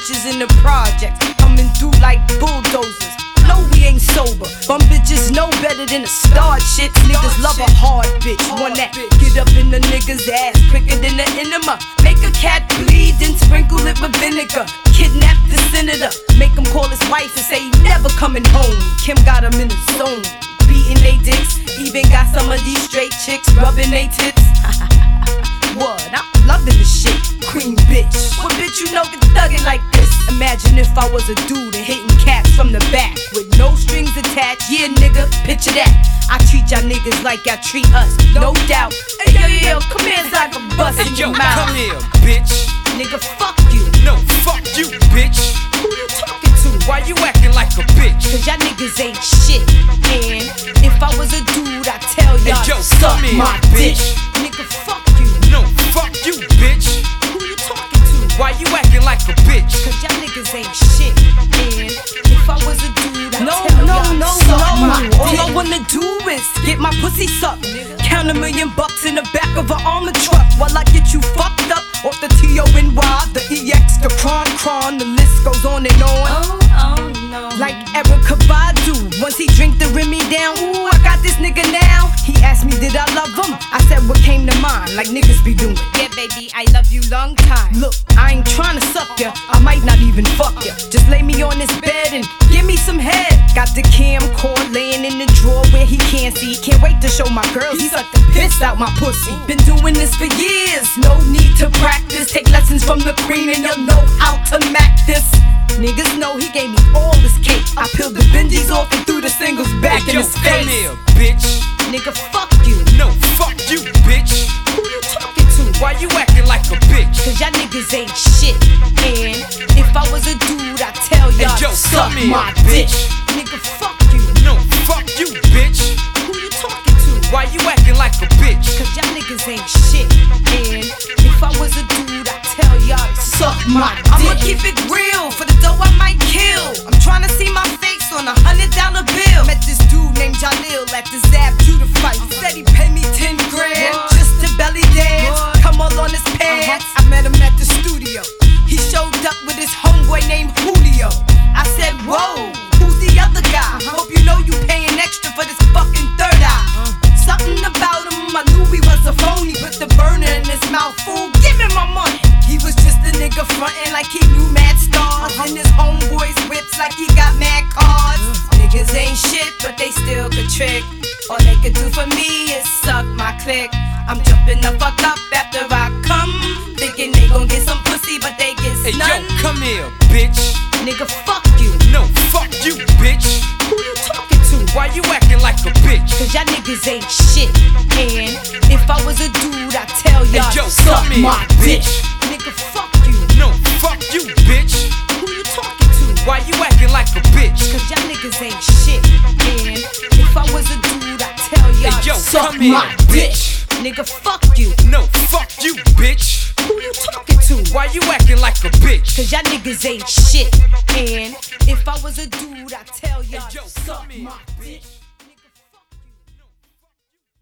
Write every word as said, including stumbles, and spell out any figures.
bitches in the projects, coming through like bulldozers. No, we ain't sober. Bum bitches know better than to start shit. Niggas love a hard bitch, one that get up in the nigga's ass quicker than the enema. Make a cat bleed, then sprinkle it with vinegar. Kidnap the senator, make him call his wife and say he never coming home. Kim got him in the zone, beating they dicks. Even got some of these straight chicks rubbing they tits. What? I'm loving this shit, queen bitch. What bitch you know can thug it like this? Imagine if I was a dude and hitting cats from the back with no strings attached. Yeah, nigga, picture that. I treat y'all niggas like y'all treat us, no doubt. Hey, yo, yo, yo, come here so I can bust in your mouth. Come here, bitch. Nigga, fuck you. No, fuck you, bitch. Who you talking to? Why you acting like a bitch? Cause y'all niggas ain't shit. And if I was a dude, I'd tell y'all hey, yo, to suck here, my bitch. dick. Nigga, fuck you. No, fuck you, bitch. Who you talking to? Why you acting like a bitch? Cause y'all niggas ain't shit. And if I was a dude, I'd no, tell no, y'all no, to suck no. my All dick. I wanna do is get my pussy sucked. Count a million bucks in the back of an armored truck while I get you fucked up off the T O N Y, the E X, the Kron Kron. The list goes on and on. Oh, oh no. Like Erykah Badu, once he drink the Remy down, ooh, I got this nigga now. He asked me, did I love him? I said, what came to mind, like niggas be doing. Yeah, baby, I love you long time. Look, I ain't tryna suck ya, I might not even fuck ya. Just lay me on this bed and give me some head. Got the camcord laying in the drawer where he can't see. Can't wait to show my girls he sucked the piss out my pussy. Been doing this for years, no need to practice. Take lessons from the queen and you'll know how to mac this. Niggas know he gave me all this cake. I peeled the Benjis off and threw the singles back hey, in yo, his face. Come here, bitch. Nigga, fuck you. No, fuck you, bitch. Who you talking to? Why you acting like a bitch? Cause y'all niggas ain't shit. And if I was a dude, I'd tell y'all hey, yo, to suck here, my bitch. dick. Nigga, fuck you. No, fuck you, bitch. Who you talking to? Why you acting like a bitch? Cause y'all niggas ain't shit. And if I was a dude, I'd tell y'all to suck my dick. I'ma keep it real, for the dough I might kill. I'm tryna see my face on a hundred dollar bill. Met this dude named Jalil at the Zab Judah fight. He said he paid me ten grand what? Just to belly dance, what? Come all on his pants. Uh-huh. I met him at the studio. He showed up with his homeboy named Julio. I said, whoa, who's the other guy? Uh-huh. Hope you know you paying extra for this fucking third eye. Uh. Something about him, I knew he was a phony. Put the burner in his mouth, fool, give me my money. He was just a nigga frontin' like he knew mad stars. Uh-huh. And his homeboys whips like he got mad cars. Uh-huh. Niggas ain't shit, but they still could trick. All they could do for me is suck my click. I'm jumping the fuck up after I come, thinking they gon' get some pussy, but they get hey, none. Yo, come here, bitch. Nigga, fuck you. No, fuck you, bitch. Who you talking to? Why you acting like a bitch? Cause y'all niggas ain't shit. And if I was a dude, I'd tell y'all hey, yo, to suck here, my bitch. dick. Nigga, fuck you. No, fuck you, bitch. Who you talking to? Why you acting like a bitch? Cause y'all niggas ain't shit. And if I was a dude, I'd tell y'all hey, yo, to suck come here, my dick. bitch. Nigga, fuck you. No, fuck you, bitch. Who you talking to? Why you acting like a bitch? Cause y'all niggas ain't shit. And if I was a dude, I'd tell y'all hey, yo, to suck here, my dick. bitch.